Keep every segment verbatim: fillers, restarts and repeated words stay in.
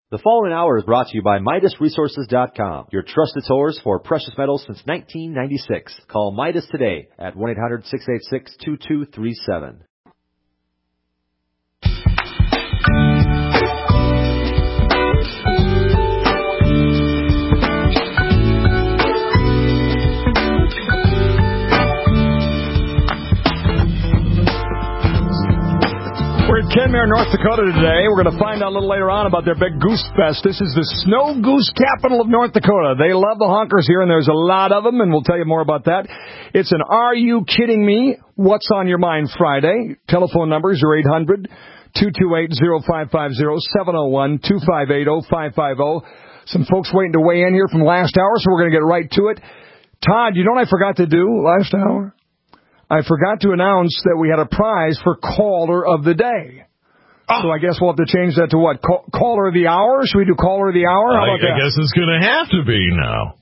The following hour is brought to you by Midas Resources dot com, your trusted source for precious metals since nineteen ninety-six. Call Midas today at one eight hundred, six eight six, two two three seven. We're at Kenmare, North Dakota today. We're going to find out a little later on about their big Goose Fest. This is the snow goose capital of North Dakota. They love the honkers here, and there's a lot of them, and we'll tell you more about that. It's an Are You Kidding Me? What's on Your Mind Friday. Telephone numbers are eight hundred, two two eight, oh five five oh, seven oh one, two five eight, oh five five oh. Some folks waiting to weigh in here from last hour, so we're going to get right to it. Todd, you know what I forgot to do last hour? I forgot to announce that we had a prize for Caller of the Day. Oh. So I guess we'll have to change that to what? Call, caller of the Hour? Should we do Caller of the Hour? How I, about that? I guess it's going to have to be now.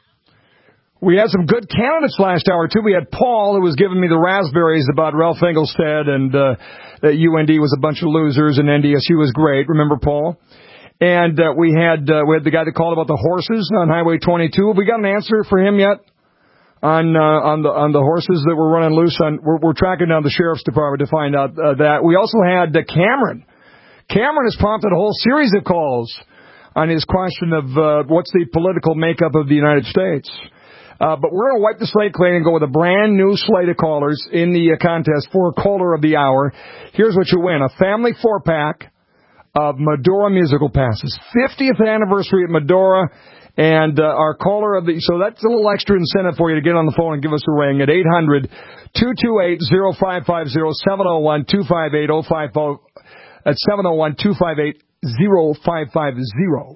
We had some good candidates last hour, too. We had Paul, who was giving me the raspberries about Ralph Engelstad and uh, that U N D was a bunch of losers and N D S U was great. Remember Paul? And uh, we had uh, we had the guy that called about the horses on Highway twenty-two. Have we got an answer for him yet? On uh, on the on the horses that were running loose, on we're, we're tracking down the sheriff's department to find out uh, that. We also had uh, Cameron. Cameron has prompted a whole series of calls on his question of uh, what's the political makeup of the United States. Uh, but we're going to wipe the slate clean and go with a brand new slate of callers in the uh, contest for Caller of the Hour. Here's what you win: a family four pack of Medora musical passes, fiftieth anniversary at Medora. And uh, our caller of the, so that's a little extra incentive for you to get on the phone and give us a ring at eight hundred, two two eight, oh five five oh, seven oh one, two five eight, oh five oh, at seven oh one, two five eight, oh five five oh.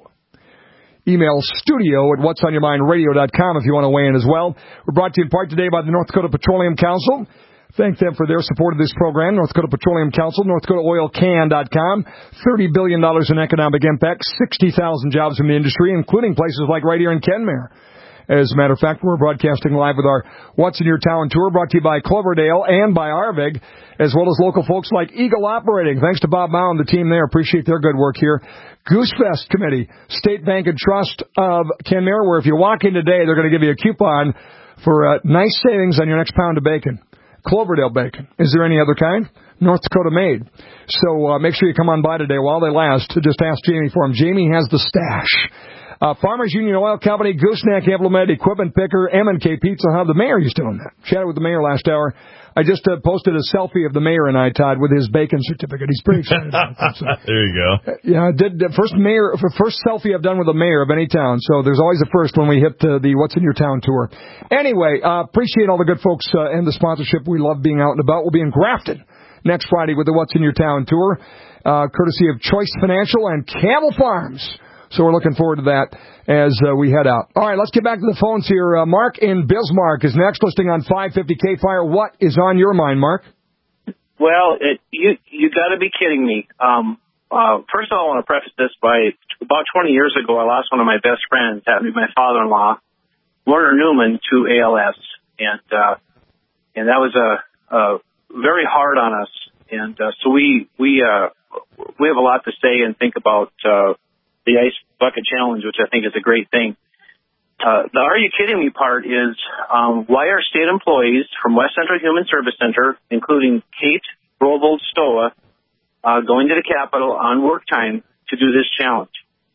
Email studio at whats on your mind radio dot com if you want to weigh in as well. We're brought to you in part today by the North Dakota Petroleum Council. Thank them for their support of this program. North Dakota Petroleum Council, North Dakota Oil Can dot com, thirty billion dollars in economic impact, sixty thousand jobs in the industry, including places like right here in Kenmare. As a matter of fact, we're broadcasting live with our What's in Your Town tour, brought to you by Cloverdale and by Arvig, as well as local folks like Eagle Operating. Thanks to Bob Mao and the team there. Appreciate their good work here. Goose Fest Committee, State Bank and Trust of Kenmare, where if you walk in today, they're going to give you a coupon for uh, nice savings on your next pound of bacon. Cloverdale bacon. Is there any other kind? North Dakota made. So uh, make sure you come on by today while they last. Just ask Jamie for them. Jamie has the stash. Uh, Farmers Union Oil Company, Gooseneck Implement, Equipment Picker, M and K Pizza Hut. The mayor used to own that. Chatted with the mayor last hour. I just uh, posted a selfie of the mayor and I, Todd, with his bacon certificate. He's pretty excited about that. So. There you go. Yeah, I did the first mayor, first selfie I've done with a mayor of any town. So there's always a first when we hit the, the What's in Your Town tour. Anyway, uh, appreciate all the good folks uh, and the sponsorship. We love being out and about. We'll be in Grafton next Friday with the What's in Your Town tour, uh, courtesy of Choice Financial and Camel Farms. So we're looking forward to that as uh, we head out. All right, let's get back to the phones here. Uh, Mark in Bismarck is next, listening on five fifty K Fire. What is on your mind, Mark? Well, it, you you got to be kidding me. Um, uh, first of all, I want to preface this by about twenty years ago, I lost one of my best friends, that would be my father-in-law, Werner Newman, to A L S, and uh, and that was a, a very hard on us. And uh, so we we uh, we have a lot to say and think about. Uh, the Ice Bucket Challenge, which I think is a great thing. Uh, the Are You Kidding Me part is um, why are state employees from West Central Human Service Center, including Kate Brovold Stoa, uh, going to the Capitol on work time to do this challenge?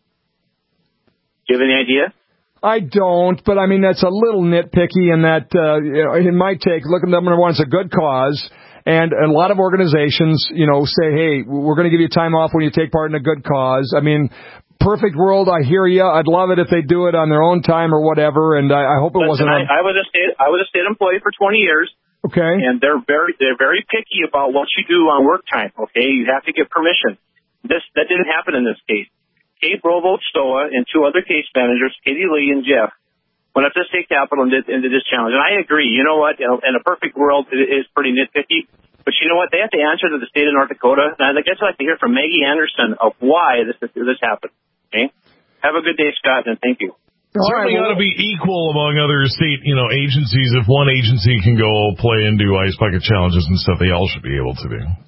Do you have any idea? I don't, but I mean, that's a little nitpicky in that, uh, you know, in my take, look at number one, it's a good cause. And a lot of organizations, you know, say, hey, we're going to give you time off when you take part in a good cause. I mean, perfect world, I hear you. I'd love it if they do it on their own time or whatever, and I, I hope it Listen, wasn't. On... I, I was a state, I was a state employee for twenty years. Okay. And they're very, they're very picky about what you do on work time. Okay, you have to get permission. This that didn't happen in this case. Kate Brovold Stoa and two other case managers, Katie Lee and Jeff, went up to the state capitol and did into this challenge. And I agree. You know what? In a, in a perfect world, it is pretty nitpicky. But you know what? They have to answer to the state of North Dakota. And I guess I'd like to hear from Maggie Anderson of why this this happened. Okay. Have a good day, Scott, and thank you. All Certainly right, well, ought to be equal among other state, you know, agencies. If one agency can go play and do ice bucket challenges and stuff, they all should be able to do.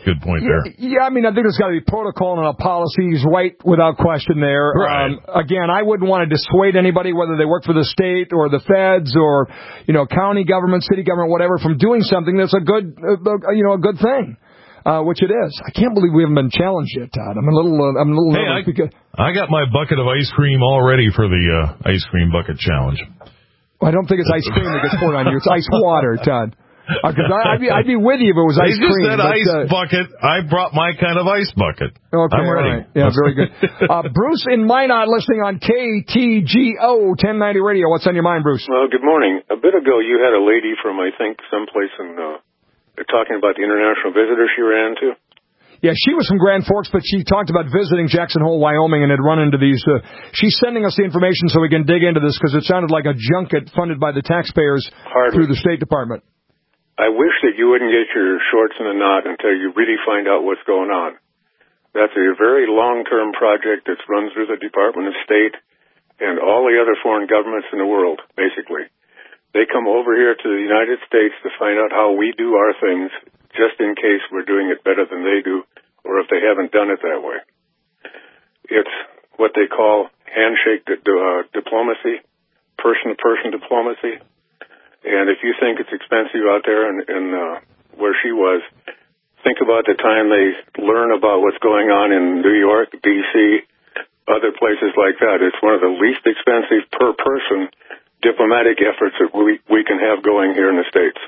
good point yeah, there. Yeah, I mean, I think there's got to be protocol and a policies, right, without question there. Right. Um, again, I wouldn't want to dissuade anybody, whether they work for the state or the feds or, you know, county government, city government, whatever, from doing something that's a good, uh, you know, a good thing. Uh, which it is. I can't believe we haven't been challenged yet, Todd. I'm a little, uh, I'm a little hey, nervous I, because I got my bucket of ice cream all ready for the uh, ice cream bucket challenge. I don't think it's ice cream that gets poured on you. It's ice water, Todd. Because uh, I'd be, I'd be with you if it was they ice just cream. said but, ice uh, bucket. I brought my kind of ice bucket. Okay, I'm ready. right. Yeah, very good. Uh, Bruce in Minot listening on K T G O ten ninety Radio. What's on your mind, Bruce? Well, good morning. A bit ago, you had a lady from, I think, someplace in, uh, they're talking about the international visitor she ran into. Yeah, she was from Grand Forks, but she talked about visiting Jackson Hole, Wyoming, and had run into these. Uh, she's sending us the information so we can dig into this because it sounded like a junket funded by the taxpayers Hardly. through the State Department. I wish that you wouldn't get your shorts in a knot until you really find out what's going on. That's a very long-term project that's run through the Department of State and all the other foreign governments in the world, basically. They come over here to the United States to find out how we do our things, just in case we're doing it better than they do, or if they haven't done it that way. It's what they call handshake di- uh, diplomacy, person-to-person diplomacy. And if you think it's expensive out there in, in uh, where she was, think about the time they learn about what's going on in New York, D C, other places like that. It's one of the least expensive per-person diplomatic efforts that we, we can have going here in the States.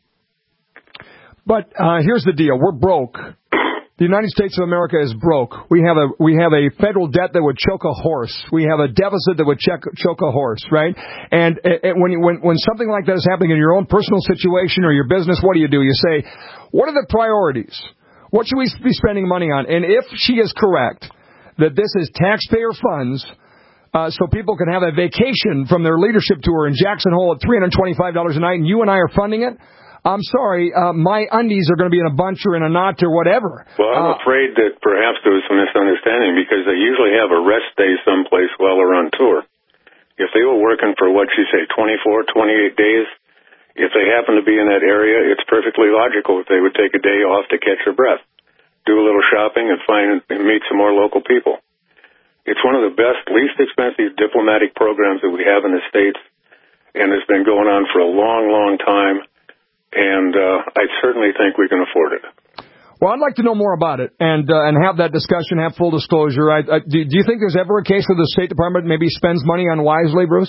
But uh, here's the deal: we're broke. The United States of America is broke. We have a we have a federal debt that would choke a horse. We have a deficit that would check, choke a horse, right? And uh, when you, when when something like that is happening in your own personal situation or your business, what do you do? You say, what are the priorities? What should we be spending money on? And if she is correct that this is taxpayer funds, uh, so people can have a vacation from their leadership tour in Jackson Hole at three hundred twenty-five dollars a night, and you and I are funding it, I'm sorry, uh, my undies are going to be in a bunch or in a knot or whatever. Well, I'm uh, afraid that perhaps there was some misunderstanding because they usually have a rest day someplace while they're on tour. If they were working for, what you say, twenty-four, twenty-eight days, if they happen to be in that area, it's perfectly logical that they would take a day off to catch their breath, do a little shopping, and find and meet some more local people. It's one of the best, least expensive diplomatic programs that we have in the States, and it's been going on for a long, long time. And uh, I certainly think we can afford it. Well, I'd like to know more about it and uh, and have that discussion, have full disclosure. I, I, do, do you think there's ever a case where the State Department maybe spends money unwisely, Bruce?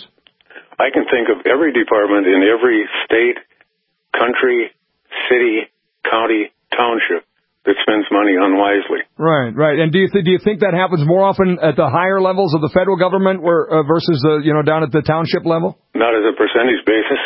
I can think of every department in every state, country, city, county, township that spends money unwisely. Right, right. And do you th- do you think that happens more often at the higher levels of the federal government, where uh, versus the you know down at the township level? Not as a percentage basis.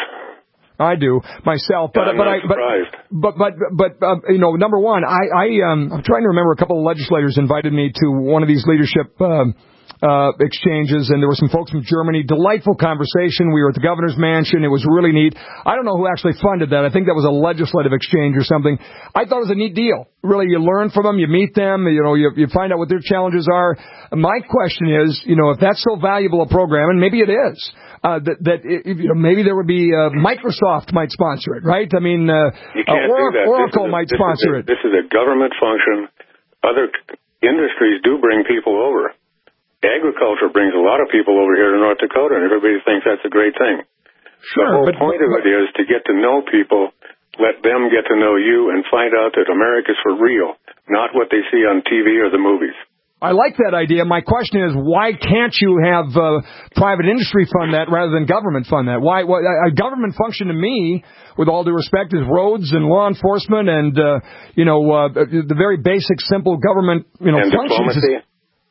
I do myself, but I'm but not I but surprised. but but but, but uh, you know, number one, I I um I'm trying to remember a couple of legislators invited me to one of these leadership um, uh exchanges, and there were some folks from Germany. Delightful conversation. We were at the governor's mansion. It was really neat. I don't know who actually funded that. I think that was a legislative exchange or something. I thought it was a neat deal. Really, you learn from them, you meet them, you know, you you find out what their challenges are. My question is, you know, if that's so valuable a program, and maybe it is. Uh, that, that it, you know, maybe there would be uh, Microsoft might sponsor it, right? I mean, uh, you can't uh, or, do that. Oracle a, might sponsor a, it. This is a government function. Other industries do bring people over. Agriculture brings a lot of people over here to North Dakota, and everybody thinks that's a great thing. Sure, the whole but, point but, of it is to get to know people, let them get to know you, and find out that America's for real, not what they see on T V or the movies. I like that idea. My question is, why can't you have uh, private industry fund that rather than government fund that? Why, why a government function to me, with all due respect, is roads and law enforcement and uh, you know uh, the very basic, simple government you know and functions. Diplomacy.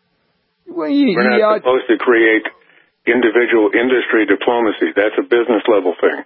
Well, yeah, We're not yeah, supposed to create individual industry diplomacy. That's a business level thing.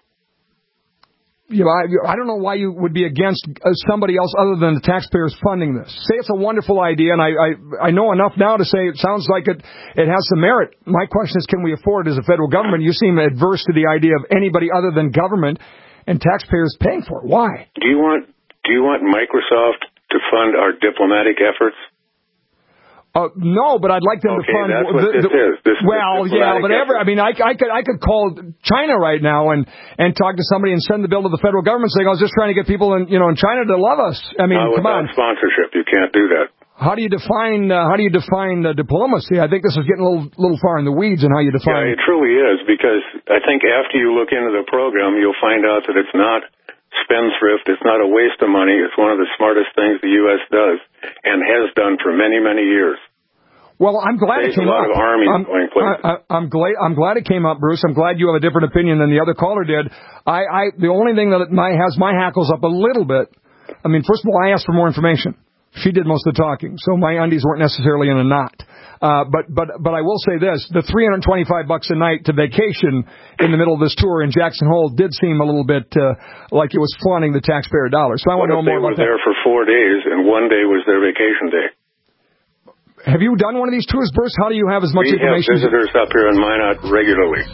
You know, I, I don't know why you would be against somebody else other than the taxpayers funding this. Say it's a wonderful idea, and I, I, I know enough now to say it sounds like it, it has some merit. My question is, can we afford it as a federal government? You seem adverse to the idea of anybody other than government and taxpayers paying for it. Why? Do you want Do you want Microsoft to fund our diplomatic efforts? Uh, no, but I'd like them okay, to fund. That's what the, this the, is. This well, this yeah, but every, I mean, I, I could I could call China right now and, and talk to somebody and send the bill to the federal government saying I was just trying to get people in you know in China to love us. I mean, Not come on. Sponsorship, you can't do that. How do you define uh, how do you define uh, diplomacy? I think this is getting a little little far in the weeds in how you define. Yeah, it truly is, because I think after you look into the program, you'll find out that it's not spendthrift, it's not a waste of money. It's one of the smartest things the U S does and has done for many, many years. Well, I'm glad Saves it came a lot up. of armies I'm, going places. I, I, I'm glad. I'm glad it came up, Bruce. I'm glad you have a different opinion than the other caller did. I, I the only thing that my, has my hackles up a little bit. I mean, first of all, I asked for more information. She did most of the talking, so my undies weren't necessarily in a knot. Uh, but but but I will say this: the three hundred twenty-five bucks a night to vacation in the middle of this tour in Jackson Hole did seem a little bit uh, like it was flaunting the taxpayer dollars. So I want to know more about that. They were there for four days, and one day was their vacation day. Have you done one of these tours, Bruce? How do you have as much we information? We have visitors up here in Minot regularly.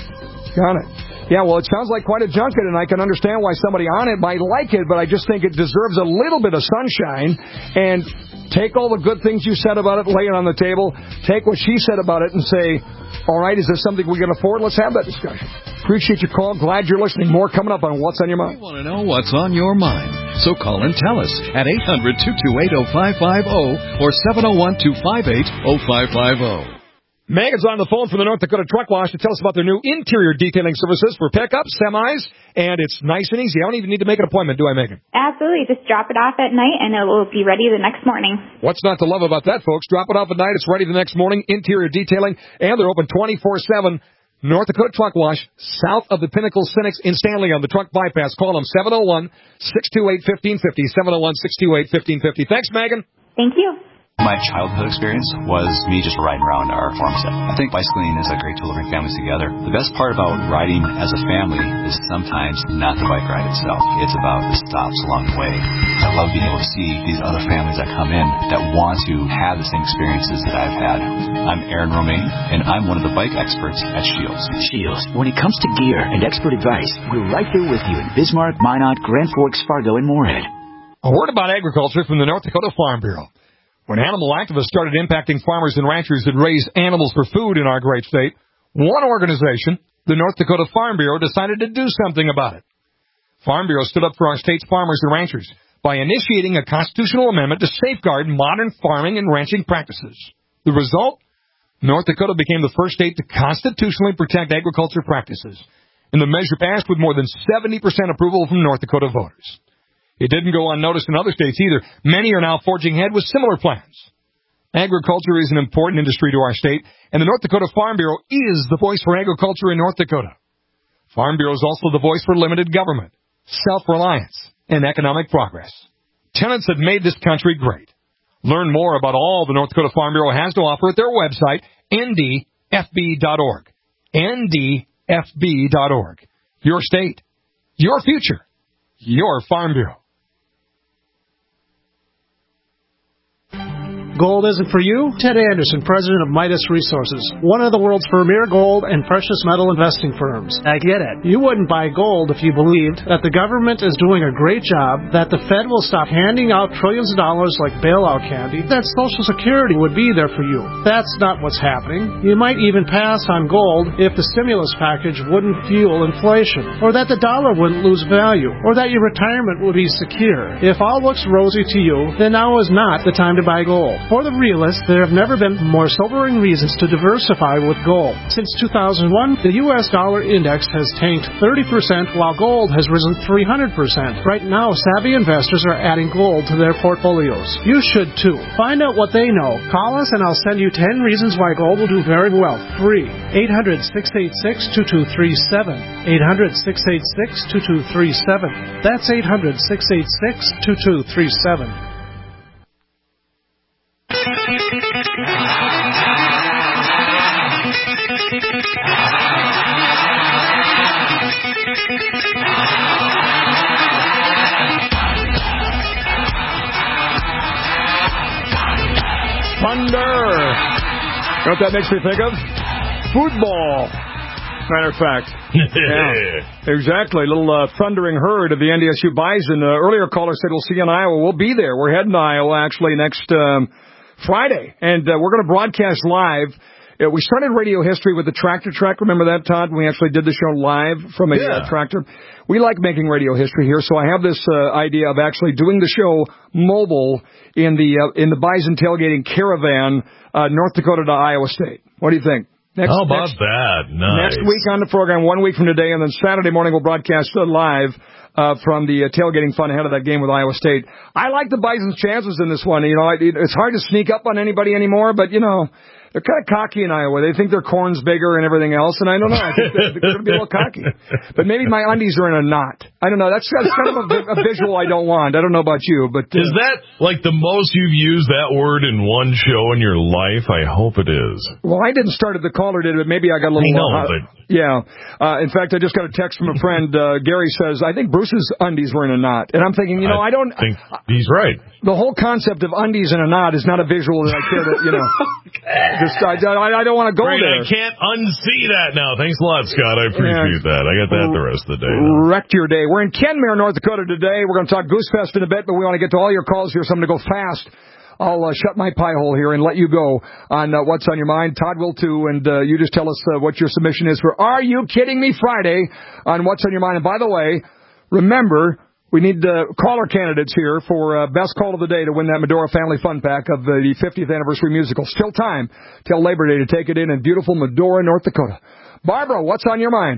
Got it. Yeah, well, it sounds like quite a junket, and I can understand why somebody on it might like it, but I just think it deserves a little bit of sunshine. And take all the good things you said about it, lay it on the table. Take what she said about it and say, all right, is this something we can afford? Let's have that discussion. Appreciate your call. Glad you're listening. More coming up on What's on Your Mind. We want to know what's on your mind. So call and tell us at eight hundred, two two eight, oh five five oh or seven oh one, two five eight, oh five five oh. Megan's on the phone from the North Dakota Truck Wash to tell us about their new interior detailing services for pickups, semis, and it's nice and easy. I don't even need to make an appointment, do I, Megan? Absolutely. Just drop it off at night, and it will be ready the next morning. What's not to love about that, folks? Drop it off at night. It's ready the next morning. Interior detailing, and they're open twenty-four seven. North Dakota Truck Wash, south of the Pinnacle Cynics in Stanley on the truck bypass. Call them seven oh one, six two eight, one five five oh, seven oh one, six two eight, one five five oh. Thanks, Megan. Thank you. My childhood experience was me just riding around our farm set. I think bicycling is a great tool to bring families together. The best part about riding as a family is sometimes not the bike ride itself. It's about the stops along the way. I love being able to see these other families that come in that want to have the same experiences that I've had. I'm Aaron Romaine, and I'm one of the bike experts at Shields. Shields, when it comes to gear and expert advice, we're right there with you in Bismarck, Minot, Grand Forks, Fargo, and Moorhead. A word about agriculture from the North Dakota Farm Bureau. When animal activists started impacting farmers and ranchers that raise animals for food in our great state, one organization, the North Dakota Farm Bureau, decided to do something about it. Farm Bureau stood up for our state's farmers and ranchers by initiating a constitutional amendment to safeguard modern farming and ranching practices. The result? North Dakota became the first state to constitutionally protect agriculture practices, and the measure passed with more than seventy percent approval from North Dakota voters. It didn't go unnoticed in other states either. Many are now forging ahead with similar plans. Agriculture is an important industry to our state, and the North Dakota Farm Bureau is the voice for agriculture in North Dakota. Farm Bureau is also the voice for limited government, self-reliance, and economic progress. Tenants have made this country great. Learn more about all the North Dakota Farm Bureau has to offer at their website, N D F B dot org. N D F B dot org. Your state, your future, your Farm Bureau. Gold isn't for you? Ted Anderson, president of Midas Resources, one of the world's premier gold and precious metal investing firms. I get it. You wouldn't buy gold if you believed that the government is doing a great job, that the Fed will stop handing out trillions of dollars like bailout candy, that Social Security would be there for you. That's not what's happening. You might even pass on gold if the stimulus package wouldn't fuel inflation, or that the dollar wouldn't lose value, or that your retirement would be secure. If all looks rosy to you, then now is not the time to buy gold. For the realists, there have never been more sobering reasons to diversify with gold. Since two thousand one, the U S dollar index has tanked thirty percent while gold has risen three hundred percent. Right now, savvy investors are adding gold to their portfolios. You should too. Find out what they know. Call us and I'll send you ten reasons why gold will do very well. Free. eight hundred, six eight six, two two three seven. eight hundred, six eight six, two two three seven. That's eight hundred, six eight six, two two three seven. Thunder! You know what that makes me think of? Football. Matter of fact. Yeah, exactly. A little uh, thundering herd of the N D S U Bison. Uh, earlier caller said we'll see you in Iowa. We'll be there. We're heading to Iowa, actually, next um, Friday, and uh, we're going to broadcast live. Uh, we started radio history with the tractor trek. Remember that, Todd? We actually did the show live from a Yeah. uh, tractor. We like making radio history here, so I have this uh, idea of actually doing the show mobile in the uh, in the Bison Tailgating Caravan, uh, North Dakota to Iowa State. What do you think? Next, How about next, that? Nice. Next week on the program, one week from today, and then Saturday morning we'll broadcast uh, live uh, from the uh, tailgating fun ahead of that game with Iowa State. I like the Bison's chances in this one. You know, it, it's hard to sneak up on anybody anymore, but, you know, they're kind of cocky in Iowa. They think their corn's bigger and everything else, and I don't know. I think they're, they're going to be a little cocky. But maybe my undies are in a knot. I don't know. That's, that's kind of a, a visual I don't want. I don't know about you, but... Uh, is that like the most you've used that word in one show in your life? I hope it is. Well, I didn't start it. The caller did, but maybe I got a little... I know, uh, but... Yeah. Uh, in fact, I just got a text from a friend. Uh, Gary says, I think Bruce's undies were in a knot. And I'm thinking, you know, I, I don't... think he's right. The whole concept of undies in a knot is not a visual that I care to, you know... just, I, I, I don't want to go Great, there. I can't unsee that now. Thanks a lot, Scott. I appreciate yeah. that. I got that the rest of the day. Now. Wrecked your day. We're in Kenmare, North Dakota today. We're going to talk Goose Fest in a bit, but we want to get to all your calls here, so I'm going to go fast. I'll uh, shut my pie hole here and let you go on uh, What's on Your Mind. Todd will too, and uh, you just tell us uh, what your submission is for Are You Kidding Me Friday on What's on Your Mind. And by the way, remember, we need uh, caller candidates here for uh, best call of the day to win that Medora Family Fun Pack of uh, the fiftieth anniversary musical. Still time till Labor Day to take it in in beautiful Medora, North Dakota. Barbara, what's on your mind?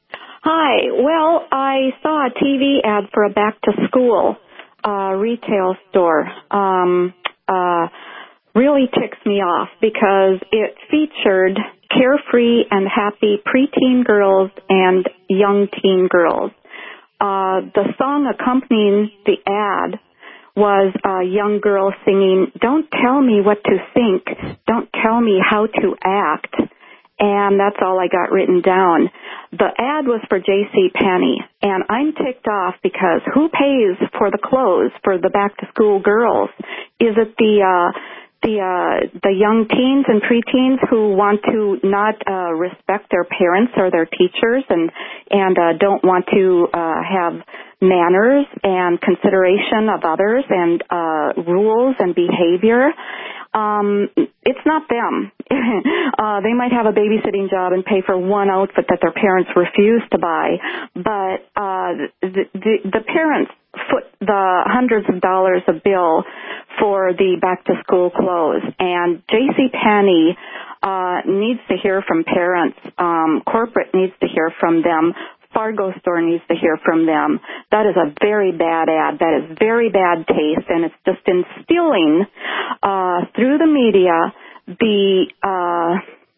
Hi. Well, I saw a T V ad for a back-to-school uh, retail store. Um, uh, really ticks me off because it featured carefree and happy preteen girls and young teen girls. Uh, the song accompanying the ad was a young girl singing, "Don't tell me what to think, don't tell me how to act," and that's all I got written down. The ad was for JCPenney, and I'm ticked off because who pays for the clothes for the back-to-school girls? Is it the uh, the uh, the young teens and preteens who want to not uh, respect their parents or their teachers and and uh, don't want to uh, have manners and consideration of others and uh, rules and behavior? Um, it's not them. uh, they might have a babysitting job and pay for one outfit that their parents refuse to buy, but uh, the, the, the parents foot the hundreds of dollars a bill for the back-to-school clothes, and JCPenney uh, needs to hear from parents. Um, corporate needs to hear from them. Fargo store needs to hear from them. That is a very bad ad. That is very bad taste, and it's just instilling uh, through the media the uh,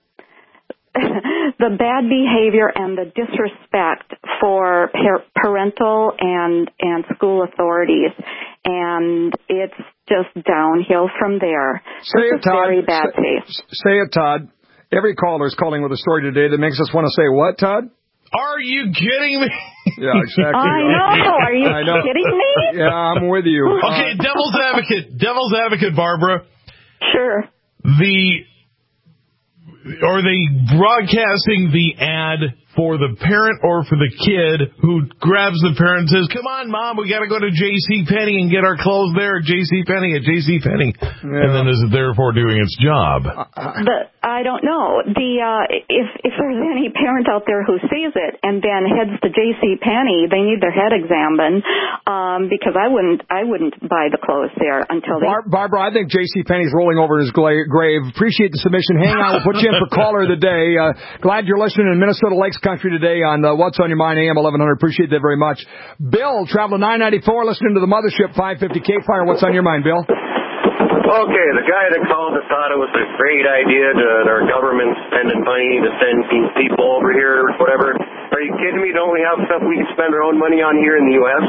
the bad behavior and the disrespect for par- parental and and school authorities, and it's just downhill from there. Say this it, Todd. Very bad say, taste. Say it, Todd. Every caller is calling with a story today that makes us want to say what, Todd? Are you kidding me? Yeah, exactly. I know. Are you I know. kidding me? Yeah, I'm with you. Okay, uh, devil's advocate. Devil's advocate, Barbara. Sure. The are they broadcasting the ad for the parent or for the kid who grabs the parent and says, "Come on, Mom, we got to go to JCPenney and get our clothes there at JCPenney at JCPenney." Yeah. And then is it therefore doing its job? The, I don't know. The uh, if if there's any parent out there who sees it and then heads to JCPenney, they need their head examined um, because I wouldn't I wouldn't buy the clothes there until they. Bar- Barbara, I think JCPenney's rolling over his gla- grave. Appreciate the submission. Hang on, we'll put you in for caller of the day. Uh, glad you're listening in Minnesota Lakes Country today on uh, What's on Your Mind, A M eleven hundred. Appreciate that very much. Bill, traveling nine ninety-four, listening to the Mothership five fifty K Fire. What's on your mind, Bill? Okay, the guy that called that thought it was a great idea that our government spending money to send these people over here or whatever. Are you kidding me? Don't we have stuff we can spend our own money on here in the U S?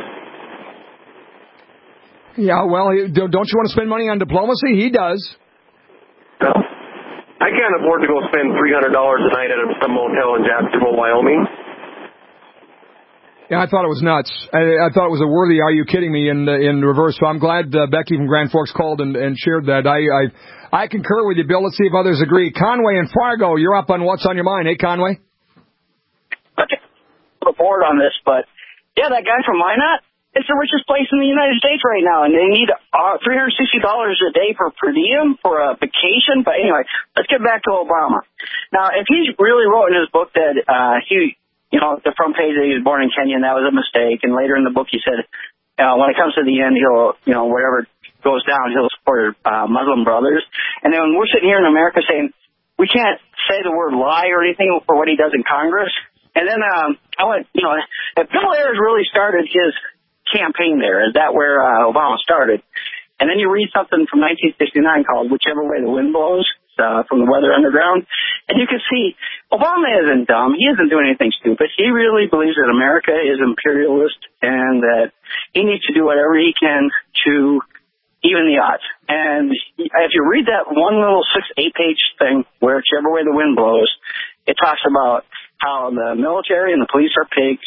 Yeah, well, don't you want to spend money on diplomacy? He does. No. I can't afford to go spend three hundred dollars a night at some motel in Jacksonville, Wyoming. Yeah, I thought it was nuts. I, I thought it was a worthy "Are you kidding me?" in in reverse. So I'm glad uh, Becky from Grand Forks called and, and shared that. I, I I concur with you, Bill. Let's see if others agree. Conway and Fargo, you're up on What's on Your Mind. Hey, Conway. Okay. Report on this, but yeah, that guy from Minot, It's the richest place in the United States right now, and they need uh, three hundred sixty dollars a day for per diem for a vacation. But anyway, let's get back to Obama. Now, if he really wrote in his book that uh, he, you know, the front page that he was born in Kenya and that was a mistake, and later in the book he said, uh, when it comes to the end, he'll, you know, whatever goes down, he'll support uh, Muslim brothers. And then we're sitting here in America saying we can't say the word lie or anything for what he does in Congress. And then um, I went, you know, if Bill Ayers really started his campaign there, is that where uh, Obama started? And then you read something from nineteen sixty-nine called Whichever Way the Wind Blows, uh, from the Weather Underground, and you can see Obama isn't dumb. He isn't doing anything stupid. He really believes that America is imperialist and that he needs to do whatever he can to even the odds. And if you read that one little six, eight-page thing, Whichever Way the Wind Blows, it talks about how the military and the police are pigs,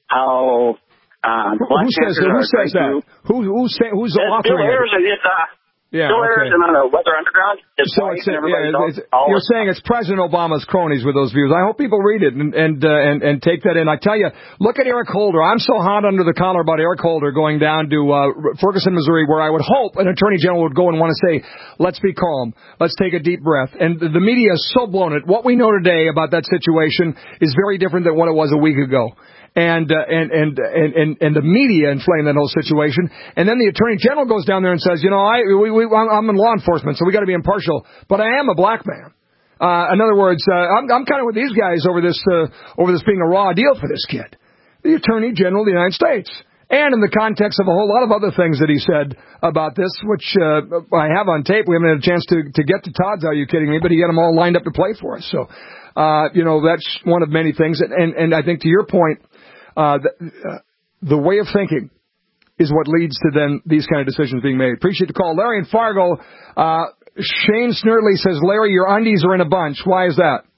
how Uh, the Black who says, who says that? Who, who's say, who's the author? Bill Ayers, it's, uh, yeah, Bill okay. Ayers and on the Weather Underground. It's so it's, uh, yeah, it's, you're saying it's President Obama's cronies with those views. I hope people read it and and, uh, and and take that in. I tell you, look at Eric Holder. I'm so hot under the collar about Eric Holder going down to uh, Ferguson, Missouri, where I would hope an attorney general would go and want to say, let's be calm. Let's take a deep breath. And the media is so blown it. What we know today about that situation is very different than what it was a week ago. And, uh, and, and, and, and, and the media inflame that whole situation. And then the Attorney General goes down there and says, you know, I, we, we, I'm in law enforcement, so we gotta be impartial. But I am a black man. Uh, in other words, uh, I'm, I'm kind of with these guys over this, uh, over this being a raw deal for this kid. The Attorney General of the United States. And in the context of a whole lot of other things that he said about this, which, uh, I have on tape. We haven't had a chance to, to get to Todd's, are you kidding me? But he had them all lined up to play for us. So, uh, you know, that's one of many things. And, and, and I think to your point, Uh, the, uh, the way of thinking is what leads to then these kind of decisions being made. Appreciate the call. Larry in Fargo, uh, Shane Snerdley says, Larry, your undies are in a bunch. Why is that?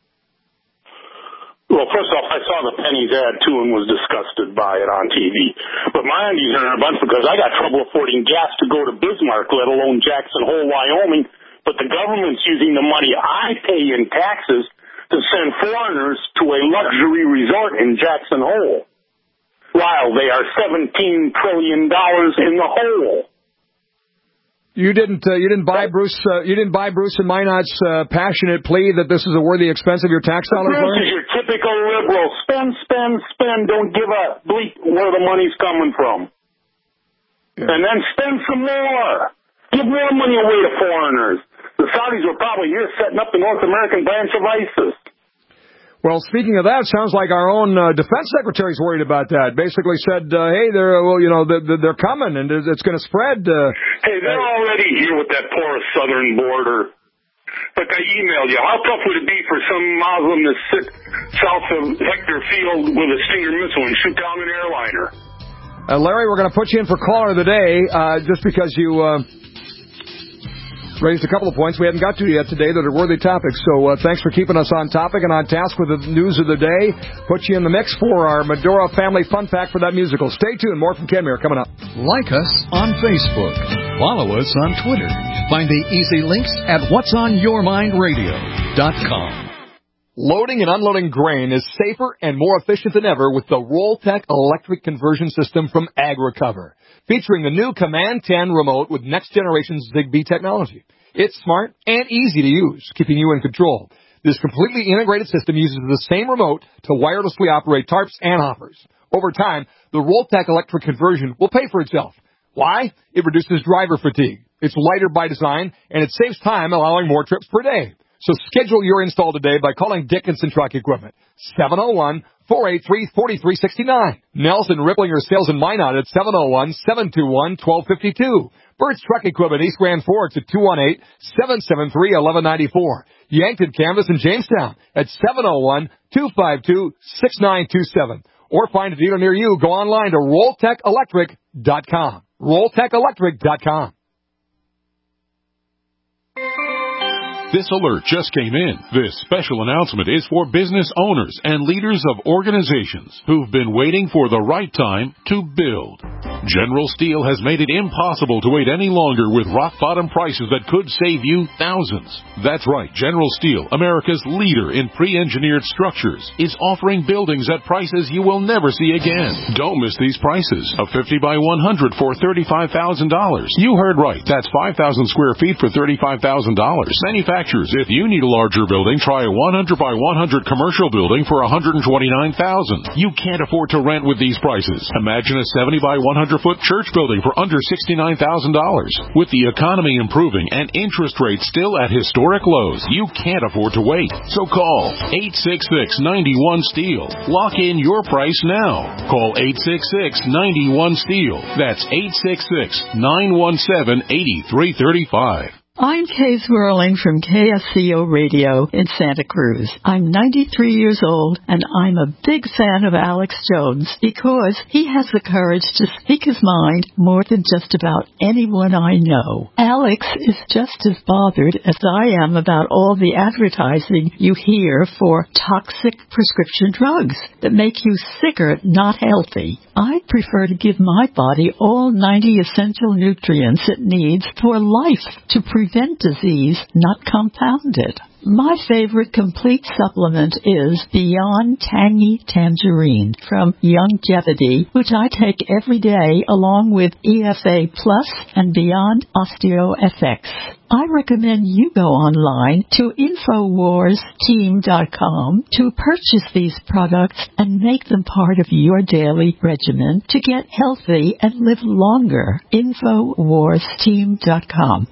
Well, first off, I saw the Penny's ad, too, and was disgusted by it on T V. But my undies are in a bunch because I got trouble affording gas to go to Bismarck, let alone Jackson Hole, Wyoming. But the government's using the money I pay in taxes to send foreigners to a luxury resort in Jackson Hole, while they are seventeen trillion dollars in the hole. You didn't. Uh, you didn't buy Bruce. Uh, you didn't buy Bruce and Minot's uh, passionate plea that this is a worthy expense of your tax dollars. Bruce is your typical liberal. Spend, spend, spend. Don't give a bleep where the money's coming from. Yeah. And then spend some more. Give more money away to foreigners. The Saudis were probably here setting up the North American branch of ISIS. Well, speaking of that, sounds like our own uh, defense secretary's worried about that. Basically said, uh, hey, they're uh, well, you know, they're, they're coming and it's going to spread. Uh, hey, they're uh, already here with that porous southern border. Like I emailed you, how tough would it be for some Muslim to sit south of Hector Field with a Stinger missile and shoot down an airliner? Uh, Larry, we're going to put you in for caller of the day uh, just because you uh, raised a couple of points we hadn't got to yet today that are worthy topics. So uh, thanks for keeping us on topic and on task with the news of the day. Put you in the mix for our Medora Family Fun Pack for that musical. Stay tuned. More from Ken Muir coming up. Like us on Facebook. Follow us on Twitter. Find the easy links at whats on your mind radio dot com. Loading and unloading grain is safer and more efficient than ever with the Rolltech electric conversion system from AgriCover, featuring the new Command ten remote with next-generation Zigbee technology. It's smart and easy to use, keeping you in control. This completely integrated system uses the same remote to wirelessly operate tarps and hoppers. Over time, the Rolltech electric conversion will pay for itself. Why? It reduces driver fatigue. It's lighter by design, and it saves time, allowing more trips per day. So schedule your install today by calling Dickinson Truck Equipment, seven oh one, four eight three, four three six nine. Nelson Ripplinger Sales in Minot at seven oh one, seven two one, one two five two. Burt's Truck Equipment, East Grand Forks at two one eight, seven seven three, one one nine four. Yankton Canvas in Jamestown at seven oh one, two five two, six nine two seven. Or find a dealer near you. Go online to rolltech electric dot com. rolltech electric dot com. This alert just came in. This special announcement is for business owners and leaders of organizations who've been waiting for the right time to build. General Steel has made it impossible to wait any longer with rock-bottom prices that could save you thousands. That's right. General Steel, America's leader in pre-engineered structures, is offering buildings at prices you will never see again. Don't miss these prices. A fifty by one hundred for thirty-five thousand dollars. You heard right. That's five thousand square feet for thirty-five thousand dollars. Manufacturers, if you need a larger building, try a one hundred by one hundred commercial building for one hundred twenty-nine thousand dollars. You can't afford to rent with these prices. Imagine a seventy by one hundred foot church building for under sixty-nine thousand dollars. With the economy improving and interest rates still at historic lows, you can't afford to wait. So call eight six six, nine one, STEEL. Lock in your price now. Call eight six six, nine one, STEEL. That's eight six six, nine one seven, eight three three five. I'm Kay Swirling from K S C O Radio in Santa Cruz. I'm ninety-three years old, and I'm a big fan of Alex Jones because he has the courage to speak his mind more than just about anyone I know. Alex is just as bothered as I am about all the advertising you hear for toxic prescription drugs that make you sicker, not healthy. I prefer to give my body all ninety essential nutrients it needs for life to prevent disease, not compound it. My favorite complete supplement is Beyond Tangy Tangerine from Youngevity, which I take every day along with E F A Plus and Beyond OsteoFX. I recommend you go online to Infowars Team dot com to purchase these products and make them part of your daily regimen to get healthy and live longer. Infowars Team dot com.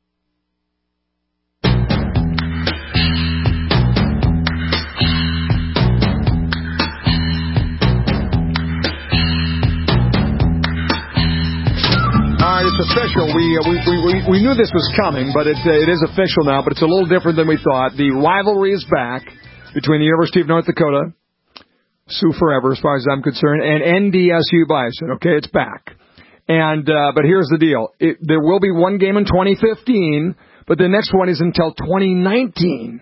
It's official. We, uh, we we we knew this was coming, but it uh, it is official now. But it's a little different than we thought. The rivalry is back between the University of North Dakota, Sioux forever, as far as I'm concerned, and N D S U Bison. Okay, it's back. And uh, but here's the deal: it, there will be one game in twenty fifteen, but the next one is until twenty nineteen.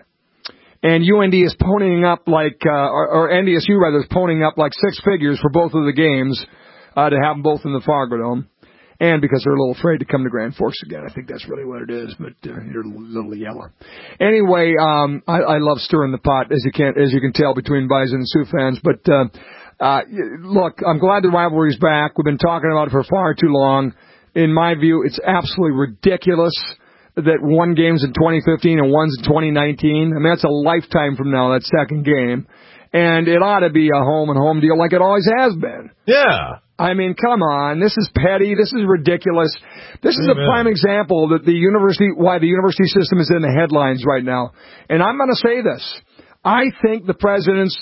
And U N D is ponying up like, uh, or, or N D S U rather is ponying up like six figures for both of the games uh, to have them both in the Fargo Dome. And because they're a little afraid to come to Grand Forks again. I think that's really what it is, but uh, you're a little yellow. Anyway, um, I, I love stirring the pot, as you can as you can tell, between Bison and Sioux fans. But, uh, uh, look, I'm glad the rivalry's back. We've been talking about it for far too long. In my view, it's absolutely ridiculous that one game's in twenty fifteen and one's in twenty nineteen. I mean, that's a lifetime from now, that second game. And it ought to be a home-and-home deal like it always has been. Yeah. I mean, come on. This is petty. This is ridiculous. This is Amen. a prime example that the university, why the university system is in the headlines right now. And I'm going to say this. I think the presidents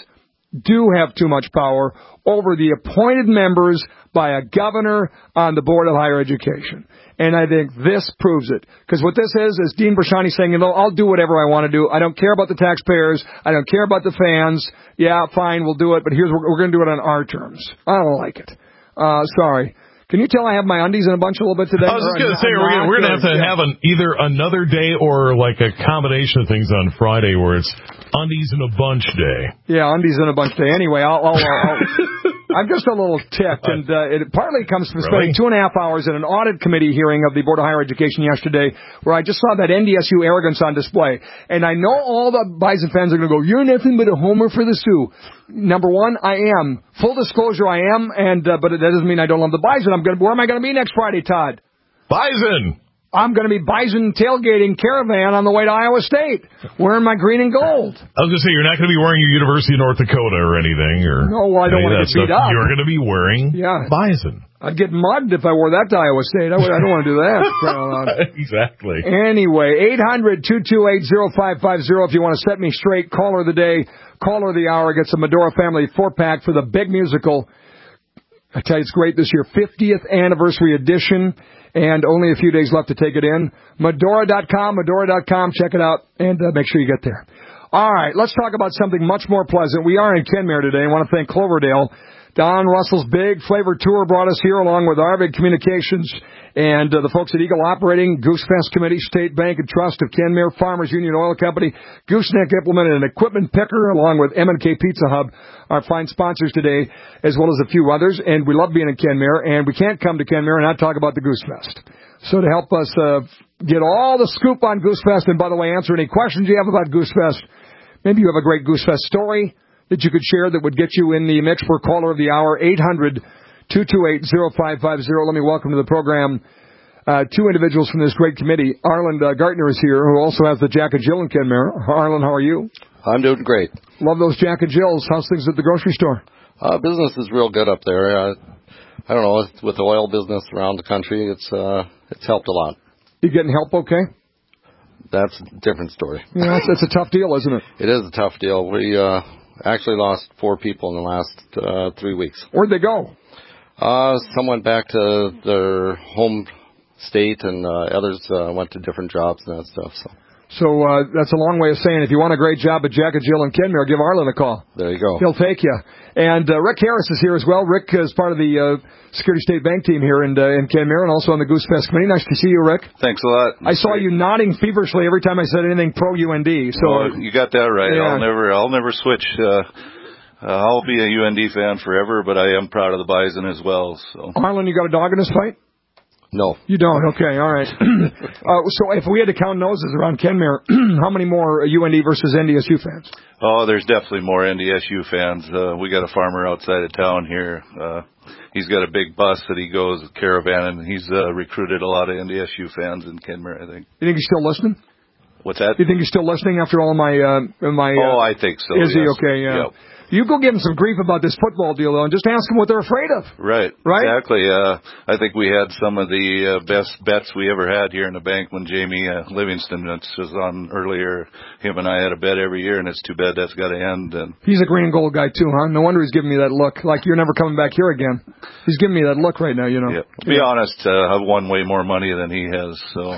do have too much power over the appointed members by a governor on the Board of Higher Education. And I think this proves it. Because what this is, is Dean Brashani saying, you know, I'll do whatever I want to do. I don't care about the taxpayers. I don't care about the fans. Yeah, fine, we'll do it. But here's, we're going to do it on our terms. I don't like it. Uh, sorry. Can you tell I have my undies in a bunch a little bit today? I was just going to say, we're gonna, we're going to have to yeah. have an, either another day or like a combination of things on Friday where it's undies in a bunch day. Yeah, undies in a bunch day. Anyway, I'll, I'll, I'll, I'm just a little ticked, and uh, it partly comes from spending really? two and a half hours in an audit committee hearing of the Board of Higher Education yesterday, where I just saw that N D S U arrogance on display. And I know all the Bison fans are going to go, you're nothing but a homer for the Sioux. Number one, I am. Full disclosure, I am, and uh, but that doesn't mean I don't love the Bison. I'm gonna, where am I going to be next Friday, Todd? Bison! I'm going to be Bison tailgating caravan on the way to Iowa State, wearing my green and gold. I was going to say, you're not going to be wearing your University of North Dakota or anything. Or no, well, I don't want to get beat up. You're going to be wearing yeah. Bison. I'd get mugged if I wore that to Iowa State. I, would, I don't want to do that. Exactly. Anyway, eight hundred, two two eight, oh five five oh if you want to set me straight. Caller of the day, caller of the hour gets a Medora Family four-pack for the big musical. I tell you, it's great this year. fiftieth anniversary edition, and only a few days left to take it in. Medora dot com, Medora dot com. Check it out, and uh, make sure you get there. All right, let's talk about something much more pleasant. We are in Kenmare today. I want to thank Cloverdale. Don Russell's Big Flavor Tour brought us here along with Arvid Communications and uh, the folks at Eagle Operating, Goosefest Committee, State Bank and Trust of Kenmare, Farmers Union Oil Company, Gooseneck Implement and Equipment Picker, along with M and K Pizza Hub, our fine sponsors today, as well as a few others. And we love being in Kenmare, and we can't come to Kenmare and not talk about the Goosefest. So to help us uh, get all the scoop on Goosefest, and by the way, answer any questions you have about Goosefest, maybe you have a great Goosefest story that you could share that would get you in the mix for caller of the hour, eight hundred, two two eight, oh five five oh. Let me welcome to the program uh, two individuals from this great committee. Arlen uh, Gartner is here, who also has the Jack and Jill in Kenmare. Arlen, how are you? I'm doing great. Love those Jack and Jills. How's things at the grocery store? Uh, business is real good up there. Uh, I don't know, with the oil business around the country, it's uh, it's helped a lot. You getting help okay? That's a different story. Yeah, that's, that's a tough deal, isn't it? It is a tough deal. We uh, actually lost four people in the last uh, three weeks. Where'd they go? Uh, some went back to their home state, and uh, others uh, went to different jobs and that stuff. So, so uh, that's a long way of saying if you want a great job at Jack and Jill in Kenmare, give Arlen a call. There you go. He'll take you. And uh, Rick Harris is here as well. Rick is part of the uh, Security State Bank team here in, uh, in Kenmare and also on the Goosefest Committee. Nice to see you, Rick. Thanks a lot. I saw you nodding feverishly every time I said anything pro-U N D. So well, you got that right. Yeah. I'll never, I'll never switch. Uh, uh, I'll be a U N D fan forever, but I am proud of the Bison as well. So, Arlen, you got a dog in this fight? No. You don't? Okay, all right. uh, so if we had to count noses around Kenmare, how many more U N D versus N D S U fans? Oh, there's definitely more N D S U fans. Uh, we got a farmer outside of town here. Uh, he's got a big bus that he goes caravan, and he's uh, recruited a lot of N D S U fans in Kenmare, I think. You think he's still listening? What's that? You think he's still listening after all my uh, my? Uh, oh, I think so. Is yes. he okay? Yeah. Yep. You go give him some grief about this football deal, though, and just ask them what they're afraid of. Right. Right? Exactly. Uh, I think we had some of the uh, best bets we ever had here in the bank when Jamie uh, Livingston was on earlier. Him and I had a bet every year, and it's too bad that's got to end. And he's a green and gold guy, too, huh? No wonder he's giving me that look, like you're never coming back here again. He's giving me that look right now, you know. Yeah. To be yeah. honest, uh, I've won way more money than he has. So.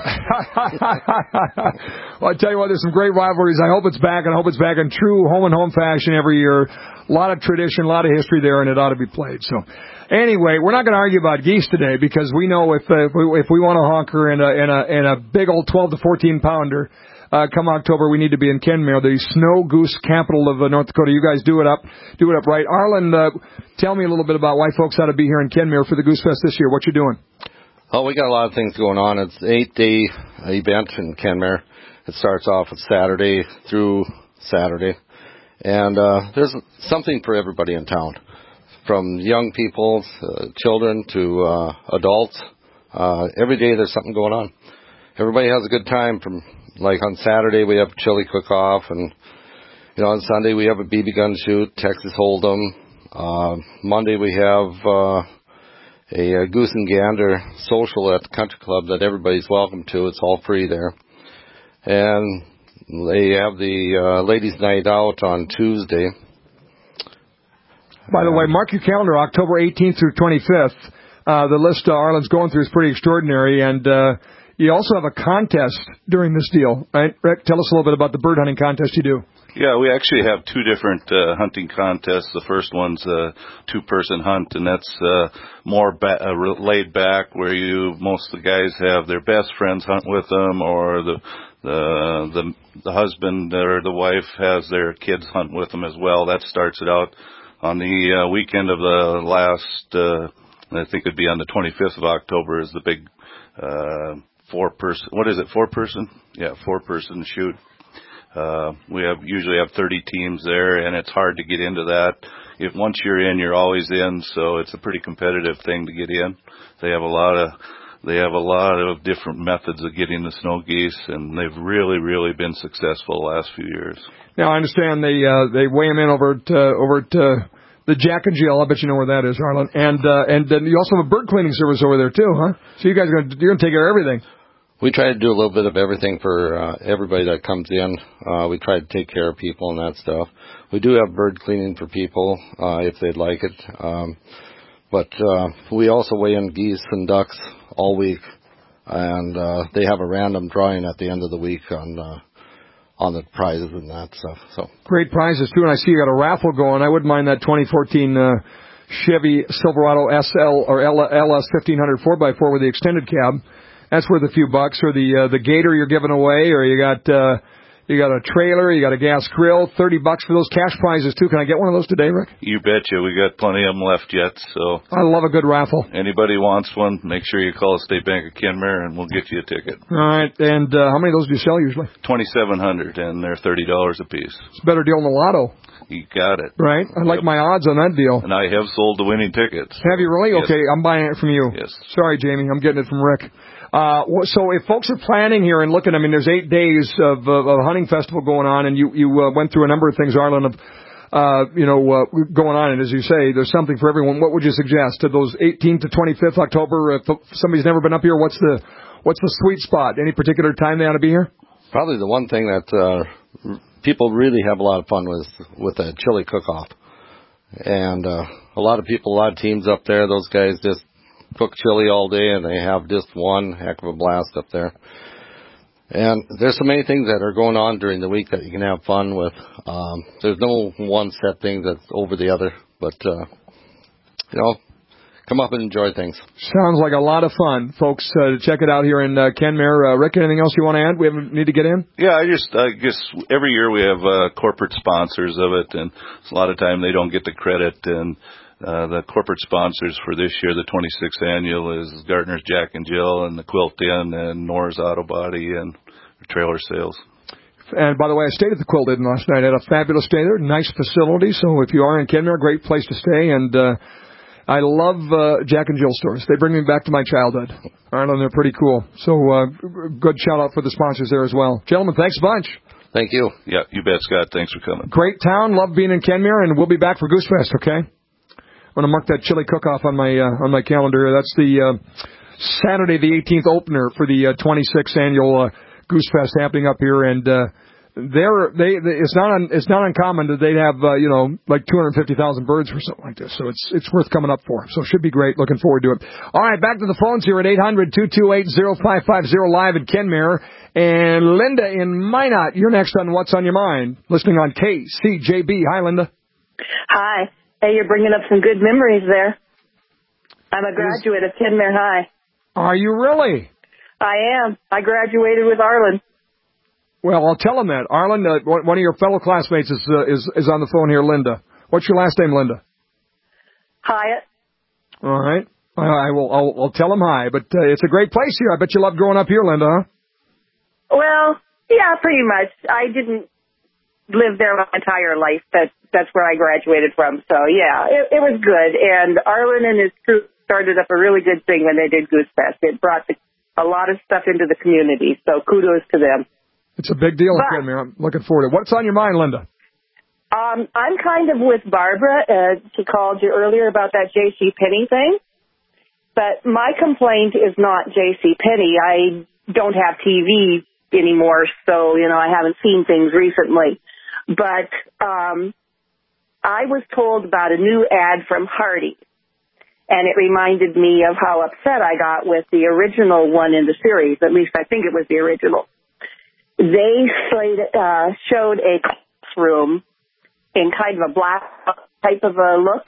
Well, I tell you what, there's some great rivalries. I hope it's back, and I hope it's back in true home-and-home fashion every year. A lot of tradition, a lot of history there, and it ought to be played. So, anyway, we're not going to argue about geese today because we know if uh, if, we, if we want to honker in a in a in a big old twelve to fourteen pounder, uh, come October, we need to be in Kenmare, the snow goose capital of uh, North Dakota. You guys do it up, do it up right. Arlen, uh, tell me a little bit about why folks ought to be here in Kenmare for the Goosefest this year. What you doing? Oh, we got a lot of things going on. It's an eight-day event in Kenmare. It starts off with Saturday through Saturday. And uh, there's something for everybody in town, from young people, uh, children, to uh, adults. Uh, every day there's something going on. Everybody has a good time. From like on Saturday we have chili cook-off, and you know on Sunday we have a B B gun shoot, Texas Hold'em. Uh, Monday we have uh, a, a goose and gander social at the country club that everybody's welcome to. It's all free there, and they have the uh, ladies' night out on Tuesday. By the way, mark your calendar, October eighteenth through twenty-fifth. Uh, the list uh, Arlen's going through is pretty extraordinary, and uh, you also have a contest during this deal, right? Rick, tell us a little bit about the bird hunting contest you do. Yeah, we actually have two different uh, hunting contests. The first one's a two-person hunt, and that's uh, more ba- uh, laid back, where you most of the guys have their best friends hunt with them, or the the the, the husband or the wife has their kids hunt with them as well. That starts it out on the uh, weekend of the last. Uh, I think it'd be on the twenty-fifth of October is the big uh, four-person. What is it? Four-person? Yeah, four-person shoot. Uh, we have usually have thirty teams there, and it's hard to get into that. If once you're in, you're always in. So it's a pretty competitive thing to get in. They have a lot of they have a lot of different methods of getting the snow geese, and they've really, really been successful the last few years. Now I understand they uh, they weigh them in over at uh, over at uh, the Jack and Jill. I bet you know where that is, Arlen. And uh, and then you also have a bird cleaning service over there too, huh? So you guys are gonna, you're gonna take care of everything. We try to do a little bit of everything for uh, everybody that comes in. Uh, we try to take care of people and that stuff. We do have bird cleaning for people uh, if they'd like it. Um, but uh, we also weigh in geese and ducks all week. And uh, they have a random drawing at the end of the week on uh, on the prizes and that stuff. So great prizes too, and I see you got a raffle going. I wouldn't mind that twenty fourteen uh, Chevy Silverado S L or L S fifteen hundred four by four with the extended cab. That's worth a few bucks. Or the uh, the Gator you're giving away, or you got uh, you got a trailer, you got a gas grill, thirty bucks for those cash prizes too. Can I get one of those today, Rick? You betcha. We got plenty of them left yet. So I love a good raffle. Anybody wants one, make sure you call State Bank of Kenmare, and we'll get you a ticket. All right. And uh, how many of those do you sell usually? twenty-seven hundred, and they're thirty dollars a piece. It's a better deal than the lotto. You got it. Right. I like yep. my odds on that deal. And I have sold the winning tickets. Have you really? Yes. Okay, I'm buying it from you. Yes. Sorry, Jamie. I'm getting it from Rick. Uh, so if folks are planning here and looking, I mean, there's eight days of, of a hunting festival going on, and you, you uh, went through a number of things, Arlen, of, uh, you know, uh, going on. And as you say, there's something for everyone. What would you suggest to those eighteenth to twenty-fifth October? If somebody's never been up here, what's the, what's the sweet spot? Any particular time they ought to be here? Probably the one thing that, uh, people really have a lot of fun with, with a chili cook-off. And, uh, a lot of people, a lot of teams up there, those guys just cook chili all day, and they have just one heck of a blast up there. And there's so many things that are going on during the week that you can have fun with. Um, there's no one set thing that's over the other, but, uh, you know, come up and enjoy things. Sounds like a lot of fun, folks. Uh, check it out here in uh, Kenmare. Uh, Rick, anything else you want to add? We have, need to get in? Yeah, I just, I guess every year we have uh, corporate sponsors of it, and a lot of time they don't get the credit. And uh, the corporate sponsors for this year, the twenty-sixth annual, is Gardner's Jack and Jill, and the Quilt Inn, and Nora's Auto Body, and Trailer Sales. And by the way, I stayed at the Quilt Inn last night. I had a fabulous stay there, nice facility. So if you are in Kenmare, great place to stay. And uh, I love uh, Jack and Jill stores. They bring me back to my childhood. Arlen, they're pretty cool. So uh, good shout out for the sponsors there as well. Gentlemen, thanks a bunch. Thank you. Yeah, you bet, Scott. Thanks for coming. Great town. Love being in Kenmare, and we'll be back for Goose Fest, okay? I'm going to mark that chili cook-off on my uh, on my calendar. That's the uh, Saturday the eighteenth opener for the uh, twenty-sixth annual uh, Goose Fest happening up here, and uh, they're, they they it's not un, it's not uncommon that they'd have uh, you know like two hundred fifty thousand birds or something like this. So it's it's worth coming up for. So it should be great. Looking forward to it. All right, back to the phones here at eight hundred, two two eight, oh five five oh live in Kenmare. And Linda in Minot, you're next on What's on Your Mind, listening on K C J B. Hi, Linda. Hi. Hey, you're bringing up some good memories there. I'm a graduate of Kenmare High. Are you really? I am. I graduated with Arlen. Well, I'll tell him that. Arlen, uh, one of your fellow classmates is, uh, is is on the phone here, Linda. What's your last name, Linda? Hyatt. All right. I, I will. I'll, I'll tell him hi. But uh, it's a great place here. I bet you love growing up here, Linda, huh? Well, yeah, pretty much. I didn't live there my entire life. That that's where I graduated from. So yeah, it, it was good. And Arlen and his crew started up a really good thing when they did Goose Fest. It brought the, a lot of stuff into the community. So kudos to them. It's a big deal, but, I'm looking forward to it. What's on your mind, Linda? Um, I'm kind of with Barbara. Uh, she called you earlier about that J C Penney thing. But my complaint is not J C Penney. I don't have T V anymore, so, you know, I haven't seen things recently. But um, I was told about a new ad from Hardee's, and it reminded me of how upset I got with the original one in the series. At least I think it was the original. They slated, uh, showed a classroom in kind of a black type of a look,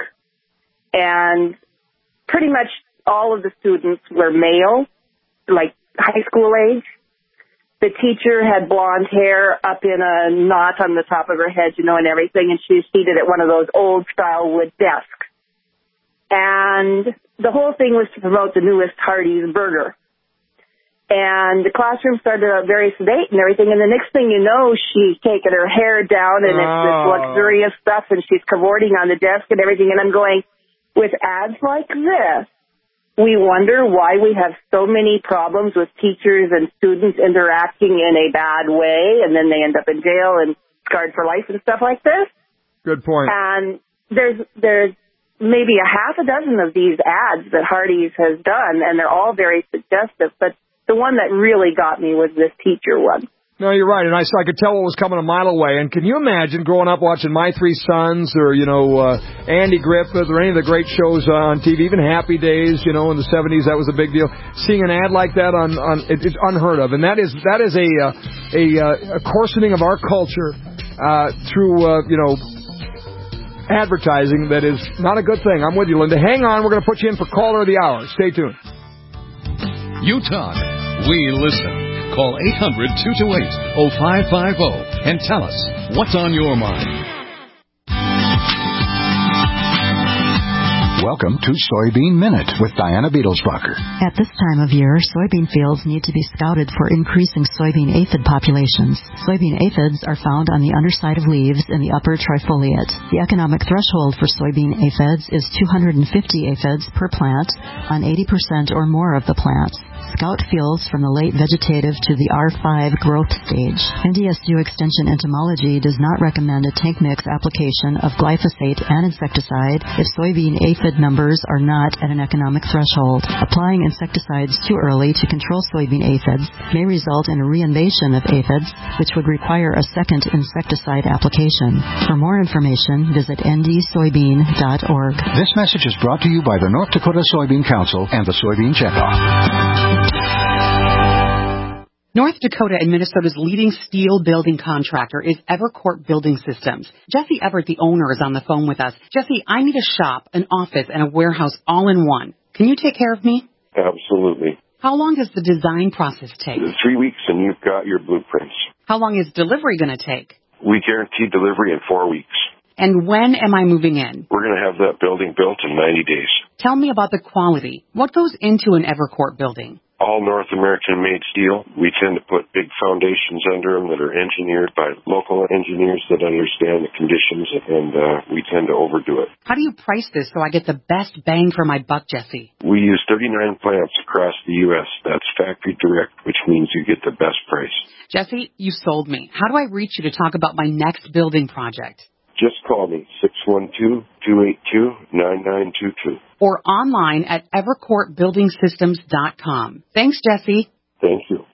and pretty much all of the students were male, like high school age. The teacher had blonde hair up in a knot on the top of her head, you know, and everything, and she's seated at one of those old-style wood desks. And the whole thing was to promote the newest Hardee's burger. And the classroom started out very sedate and everything, and the next thing you know, she's taken her hair down, and it's this luxurious stuff, and she's cavorting on the desk and everything, and I'm going, with ads like this, we wonder why we have so many problems with teachers and students interacting in a bad way, and then they end up in jail and scarred for life and stuff like this. Good point. And there's there's maybe a half a dozen of these ads that Hardee's has done, and they're all very suggestive. But the one that really got me was this teacher one. No, you're right, and I, I could tell what was coming a mile away. And can you imagine growing up watching My Three Sons or, you know, uh, Andy Griffith or any of the great shows uh, on T V, even Happy Days, you know, in the seventies, that was a big deal. Seeing an ad like that on, on it, it's unheard of. And that is that is a uh, a, uh, a coarsening of our culture uh, through, uh, you know, advertising that is not a good thing. I'm with you, Linda. Hang on, we're going to put you in for Caller of the Hour. Stay tuned. You talk, we listen. Call eight hundred, two two eight, oh five five oh and tell us what's on your mind. Welcome to Soybean Minute with Diana Beetlesbacher. At this time of year, soybean fields need to be scouted for increasing soybean aphid populations. Soybean aphids are found on the underside of leaves in the upper trifoliate. The economic threshold for soybean aphids is two hundred fifty aphids per plant on eighty percent or more of the plants. Scout fields from the late vegetative to the R five growth stage. N D S U Extension Entomology does not recommend a tank mix application of glyphosate and insecticide if soybean aphid numbers are not at an economic threshold. Applying insecticides too early to control soybean aphids may result in a reinvasion of aphids, which would require a second insecticide application. For more information, visit n d soybean dot org. This message is brought to you by the North Dakota Soybean Council and the Soybean Checkoff. North Dakota and Minnesota's leading steel building contractor is Evercourt Building Systems. Jesse Everett, the owner, is on the phone with us. Jesse, I need a shop, an office, and a warehouse all in one. Can you take care of me? Absolutely. How long does the design process take? Three weeks and you've got your blueprints. How long is delivery going to take? We guarantee delivery in four weeks. And when am I moving in? We're going to have that building built in ninety days. Tell me about the quality. What goes into an Evercourt building? All North American-made steel. We tend to put big foundations under them that are engineered by local engineers that understand the conditions, and uh, we tend to overdo it. How do you price this so I get the best bang for my buck, Jesse? We use thirty-nine plants across the U S That's factory direct, which means you get the best price. Jesse, you sold me. How do I reach you to talk about my next building project? Just call me, six one two, two eight two, nine nine two two. Or online at evercourt building systems dot com. Thanks, Jesse. Thank you.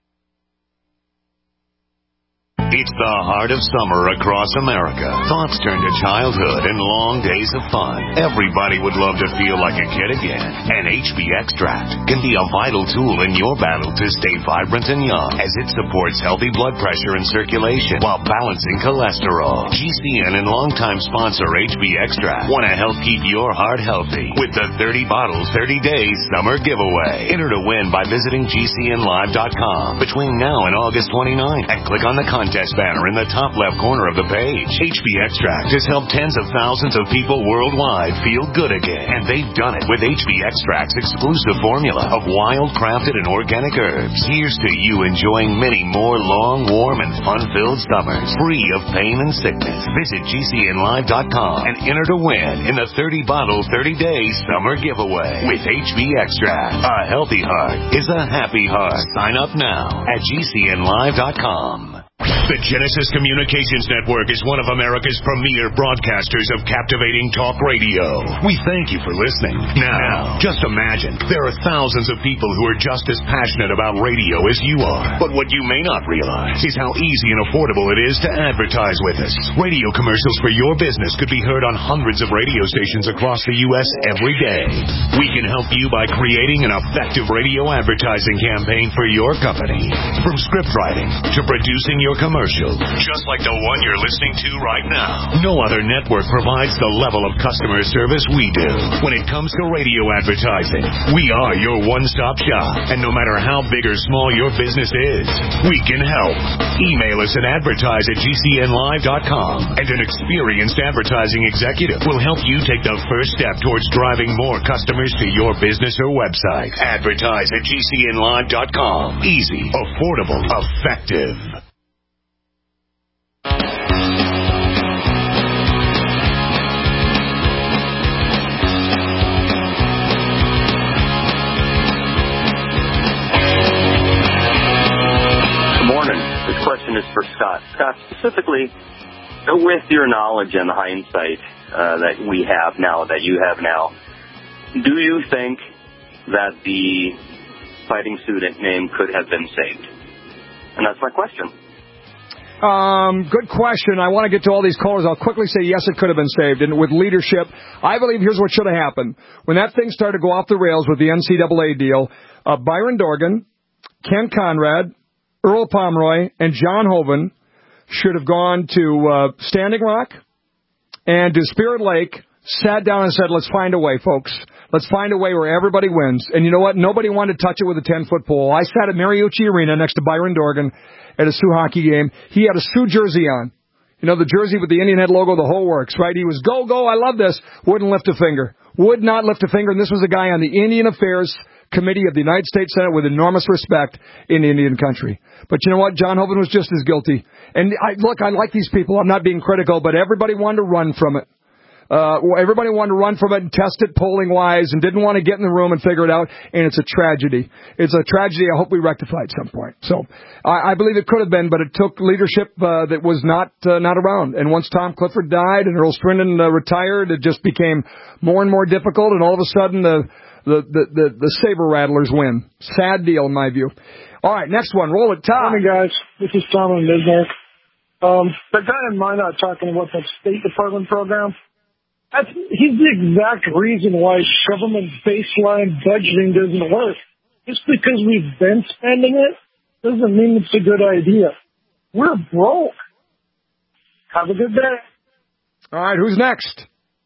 It's the heart of summer across America. Thoughts turn to childhood and long days of fun. Everybody would love to feel like a kid again. And H B Extract can be a vital tool in your battle to stay vibrant and young, as it supports healthy blood pressure and circulation while balancing cholesterol. G C N and longtime sponsor H B Extract want to help keep your heart healthy with the thirty bottles, thirty days summer giveaway. Enter to win by visiting G C N live dot com between now and August twenty-ninth and click on the contest banner in the top left corner of the page. H B Extract has helped tens of thousands of people worldwide feel good again, and they've done it with H B Extract's exclusive formula of wild, crafted, and organic herbs. Here's to you enjoying many more long, warm, and fun-filled summers, free of pain and sickness. Visit G C N live dot com and enter to win in the thirty bottle, thirty days summer giveaway with H B Extract. A healthy heart is a happy heart. Sign up now at G C N live dot com. The Genesis Communications Network is one of America's premier broadcasters of captivating talk radio. We thank you for listening. Now, just imagine, there are thousands of people who are just as passionate about radio as you are. But what you may not realize is how easy and affordable it is to advertise with us. Radio commercials for your business could be heard on hundreds of radio stations across the U S every day. We can help you by creating an effective radio advertising campaign for your company. From script writing to producing your commercial, just like the one you're listening to right now. No other network provides the level of customer service we do. When it comes to radio advertising, we are your one-stop shop. And no matter how big or small your business is, we can help. Email us at advertise at G C N live dot com, and an experienced advertising executive will help you take the first step towards driving more customers to your business or website. Advertise at G C N live dot com. Easy, affordable, effective. Question is for Scott. Scott, specifically, with your knowledge and the hindsight uh, that we have now, that you have now, do you think that the fighting student name could have been saved? And that's my question. Um, good question. I want to get to all these callers. I'll quickly say yes, it could have been saved. And with leadership, I believe here's what should have happened. When that thing started to go off the rails with the N C double A deal, uh, Byron Dorgan, Ken Conrad, Earl Pomeroy, and John Hoven should have gone to uh, Standing Rock and to Spirit Lake, sat down and said, let's find a way, folks. Let's find a way where everybody wins. And you know what? Nobody wanted to touch it with a ten-foot pole. I sat at Mariucci Arena next to Byron Dorgan at a Sioux hockey game. He had a Sioux jersey on. You know, the jersey with the Indian Head logo, the whole works, right? He was go, go, I love this. Wouldn't lift a finger. Would not lift a finger. And this was a guy on the Indian Affairs Committee of the United States Senate with enormous respect in Indian country. But you know what? John Hoven was just as guilty. And I, look, I like these people. I'm not being critical, but everybody wanted to run from it. Uh, everybody wanted to run from it and test it polling-wise and didn't want to get in the room and figure it out, and it's a tragedy. It's a tragedy I hope we rectify at some point. So I, I believe it could have been, but it took leadership uh, that was not uh, not around. And once Tom Clifford died and Earl Strinden uh, retired, it just became more and more difficult, and all of a sudden the, the, the, the, the saber rattlers win. Sad deal in my view. All right, next one. Roll it, Tom. Morning, guys. This is Tom in Bismarck. Um, the guy in Minot talking about that State Department program, That's, he's the exact reason why government baseline budgeting doesn't work. Just because we've been spending it doesn't mean it's a good idea. We're broke. Have a good day. All right, who's next?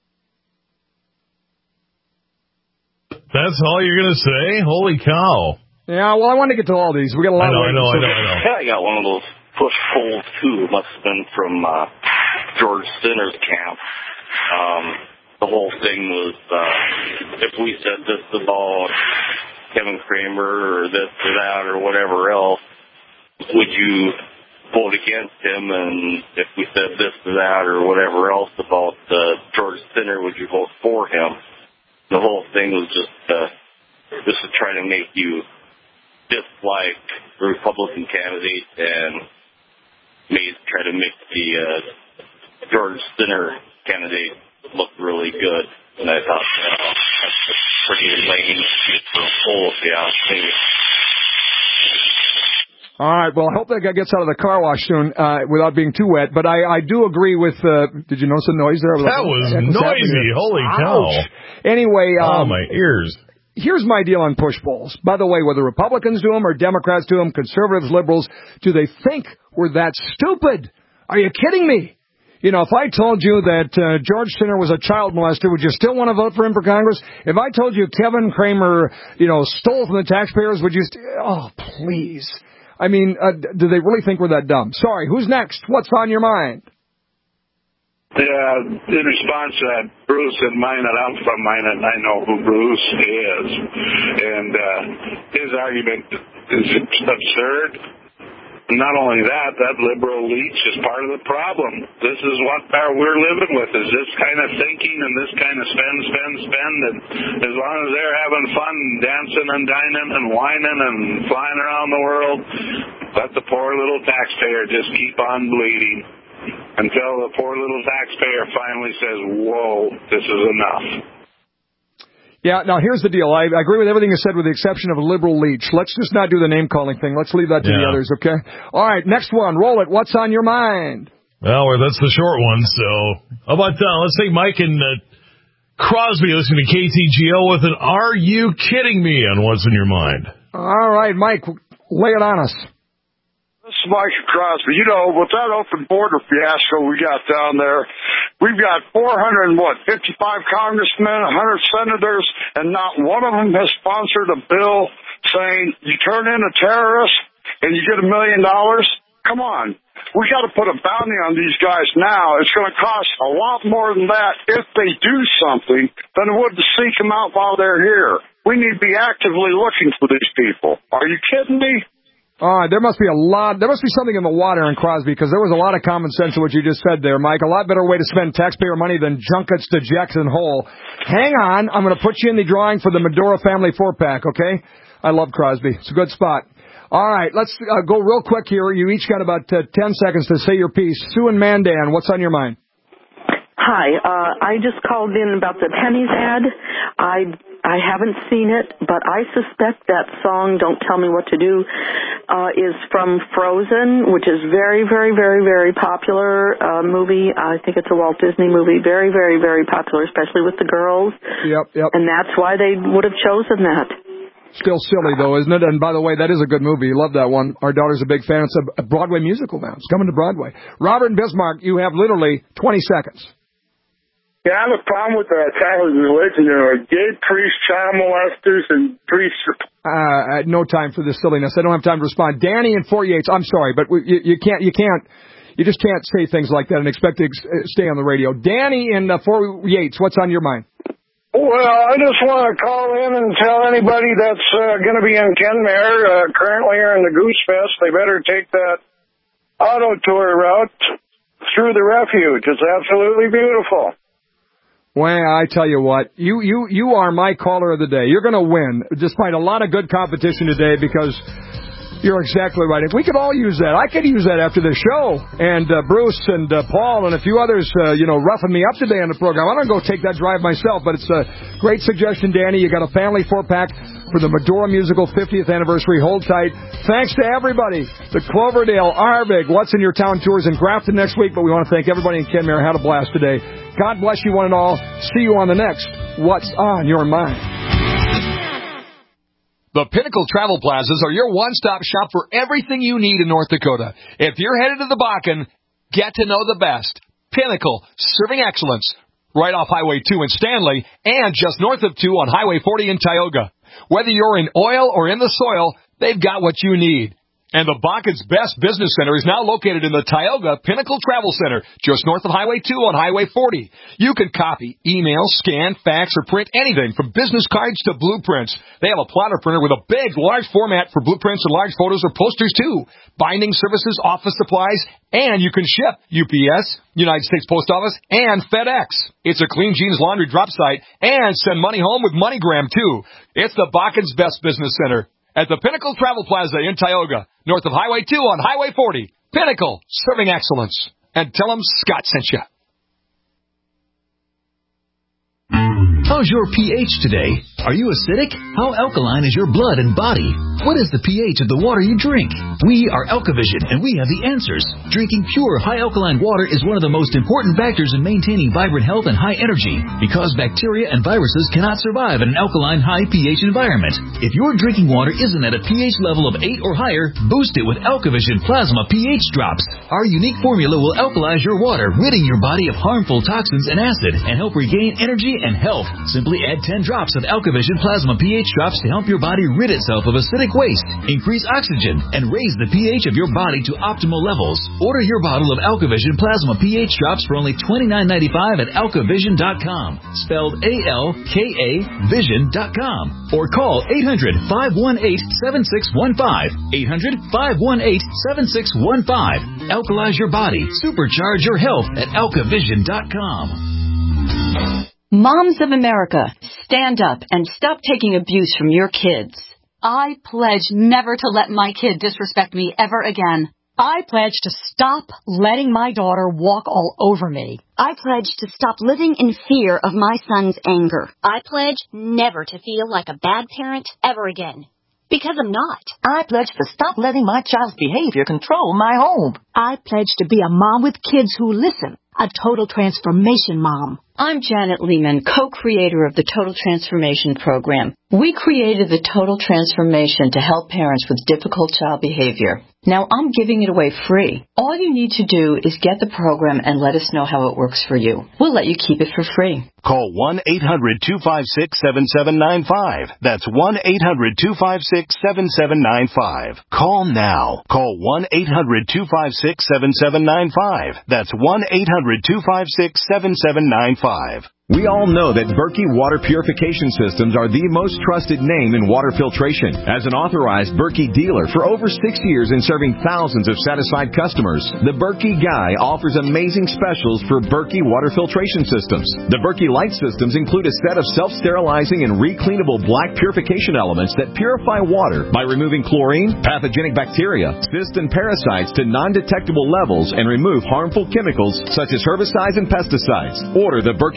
That's all you're going to say? Holy cow. Yeah, well, I want to get to all these. We got a lot I know, of I know, I know, I know. Yeah, I got one of those push-pulls, too. It must have been from uh, George Sinner's camp. Um, the whole thing was, uh, if we said this about Kevin Kramer or this or that or whatever else, would you vote against him? And if we said this or that or whatever else about uh, George Sinner, would you vote for him? The whole thing was just, uh, just to try to make you dislike the Republican candidate and made, try to make the uh, George Sinner candidate looked really good, and I thought uh, that's pretty lame for a poll, if you ask me. All right, well, I hope that guy gets out of the car wash soon uh, without being too wet, but I, I do agree with, uh, did you notice the noise there? That was noisy, holy cow. Ouch. Anyway. Um, oh, my ears. Here's my deal on push polls. By the way, whether Republicans do them or Democrats do them, conservatives, liberals, do they think we're that stupid? Are you kidding me? You know, if I told you that uh, George Sinner was a child molester, would you still want to vote for him for Congress? If I told you Kevin Kramer, you know, stole from the taxpayers, would you st- oh, please. I mean, uh, do they really think we're that dumb? Sorry, who's next? What's on your mind? Yeah, in response to that, Bruce and Minot, I'm from Minot, and I know who Bruce is. And uh, his argument is absurd. Not only that, that liberal leech is part of the problem. This is what we're living with, is this kind of thinking and this kind of spend, spend, spend. And as long as they're having fun dancing and dining and whining and flying around the world, let the poor little taxpayer just keep on bleeding until the poor little taxpayer finally says, whoa, this is enough. Yeah, now here's the deal. I, I agree with everything you said with the exception of a liberal leech. Let's just not do the name-calling thing. Let's leave that to yeah. the others, okay? All right, next one. Roll it. What's on your mind? Well, that's the short one, so how about uh, let's say Mike and uh, Crosby listening to K T G O with an Are You Kidding Me on What's in Your Mind. All right, Mike, lay it on us. This is Mike Crosby. You know, with that open border fiasco we got down there, we've got four hundred and what, fifty-five congressmen, one hundred senators, and not one of them has sponsored a bill saying you turn in a terrorist and you get a million dollars. Come on. We got to put a bounty on these guys now. It's going to cost a lot more than that if they do something than it would to seek them out while they're here. We need to be actively looking for these people. Are you kidding me? Uh, there must be a lot, there must be something in the water in Crosby, because there was a lot of common sense in what you just said there, Mike. A lot better way to spend taxpayer money than junkets to Jackson Hole. Hang on, I'm going to put you in the drawing for the Medora family four-pack, okay? I love Crosby. It's a good spot. All right, let's uh, go real quick here. You each got about uh, ten seconds to say your piece. Sue and Mandan, what's on your mind? Hi, uh, I just called in about the pennies ad. I I haven't seen it, but I suspect that song, Don't Tell Me What to Do, uh, is from Frozen, which is very, very, very, very popular uh, movie. I think it's a Walt Disney movie. Very, very, very popular, especially with the girls. Yep, yep. And that's why they would have chosen that. Still silly, though, isn't it? And by the way, that is a good movie. Love that one. Our daughter's a big fan. It's a Broadway musical now. It's coming to Broadway. Robert and Bismarck, you have literally twenty seconds. Yeah, I have a problem with the Catholic religion. There are gay priests, child molesters, and priests. Uh, no time for this silliness. I don't have time to respond. Danny and Fort Yates, I'm sorry, but we, you, you can't, you can't, you just can't say things like that and expect to stay on the radio. Danny and uh, Fort Yates, what's on your mind? Well, I just want to call in and tell anybody that's uh, going to be in Kenmare, uh, currently are in the Goose Fest, they better take that auto tour route through the refuge. It's absolutely beautiful. Well, I tell you what, you, you, you are my caller of the day. You're going to win, despite a lot of good competition today, because you're exactly right. If we could all use that, I could use that after the show. And uh, Bruce and uh, Paul and a few others, uh, you know, roughing me up today on the program. I don't go take that drive myself, but it's a great suggestion, Danny. You got a family four-pack for the Medora Musical fiftieth anniversary. Hold tight. Thanks to everybody. The Cloverdale, Arvig, What's in Your Town tours in Grafton next week, but we want to thank everybody in Kenmare. Had a blast today. God bless you one and all. See you on the next What's on Your Mind. The Pinnacle Travel Plazas are your one-stop shop for everything you need in North Dakota. If you're headed to the Bakken, get to know the best. Pinnacle, serving excellence. Right off Highway two in Stanley and just north of two on Highway forty in Tioga. Whether you're in oil or in the soil, they've got what you need. And the Bakken's best business center is now located in the Tioga Pinnacle Travel Center, just north of Highway two on Highway forty. You can copy, email, scan, fax, or print anything from business cards to blueprints. They have a plotter printer with a big, large format for blueprints and large photos or posters, too. Binding services, office supplies, and you can ship U P S, United States Post Office, and FedEx. It's a Clean Jeans laundry drop site, and send money home with MoneyGram, too. It's the Bakken's best business center at the Pinnacle Travel Plaza in Tioga, north of Highway two on Highway forty. Pinnacle, serving excellence. And tell them Scott sent you. How's your pH today? Are you acidic? How alkaline is your blood and body? What is the pH of the water you drink? We are Alkavision, and we have the answers. Drinking pure, high alkaline water is one of the most important factors in maintaining vibrant health and high energy, because bacteria and viruses cannot survive in an alkaline, high pH environment. If your drinking water isn't at a pH level of eight or higher, boost it with Alkavision Plasma pH Drops. Our unique formula will alkalize your water, ridding your body of harmful toxins and acid, and help regain energy and health. Simply add ten drops of Alkavision Plasma pH Drops to help your body rid itself of acidic waste, increase oxygen, and raise the pH of your body to optimal levels. Order your bottle of Alkavision Plasma pH Drops for only twenty-nine ninety-five at alkavision dot com, spelled A L K A vision dot com, or call eight hundred, five one eight, seven six one five, eight hundred, five one eight, seven six one five. Alkalize your body, supercharge your health at alkavision dot com. Moms of America, stand up and stop taking abuse from your kids. I pledge never to let my kid disrespect me ever again. I pledge to stop letting my daughter walk all over me. I pledge to stop living in fear of my son's anger. I pledge never to feel like a bad parent ever again. Because I'm not. I pledge to stop letting my child's behavior control my home. I pledge to be a mom with kids who listen. A total transformation mom. I'm Janet Lehman, co-creator of the Total Transformation Program. We created the Total Transformation to help parents with difficult child behavior. Now I'm giving it away free. All you need to do is get the program and let us know how it works for you. We'll let you keep it for free. Call one eight hundred, two five six, seven seven nine five. That's one eight hundred, two five six, seven seven nine five. Call now. Call one eight hundred, two five six, seven seven nine five. That's one eight hundred, two five six, seven seven nine five. We all know that Berkey Water Purification Systems are the most trusted name in water filtration. As an authorized Berkey dealer for over six years and serving thousands of satisfied customers, the Berkey Guy offers amazing specials for Berkey Water Filtration Systems. The Berkey Light Systems include a set of self-sterilizing and recleanable black purification elements that purify water by removing chlorine, pathogenic bacteria, cysts, and parasites to non-detectable levels and remove harmful chemicals such as herbicides and pesticides. Order the Berkey Light Systems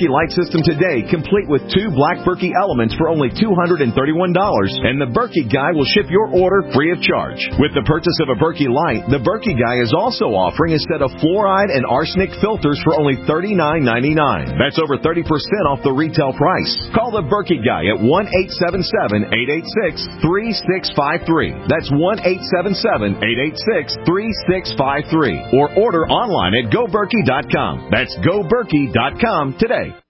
system today, complete with two Black Berkey elements for only two hundred thirty-one dollars, and the Berkey Guy will ship your order free of charge. With the purchase of a Berkey Light, the Berkey Guy is also offering a set of fluoride and arsenic filters for only thirty-nine ninety-nine. That's over thirty percent off the retail price. Call the Berkey Guy at one eight seven seven, eight eight six, three six five three. That's one eight seven seven, eight eight six, three six five three. Or order online at go berkey dot com. That's go berkey dot com today.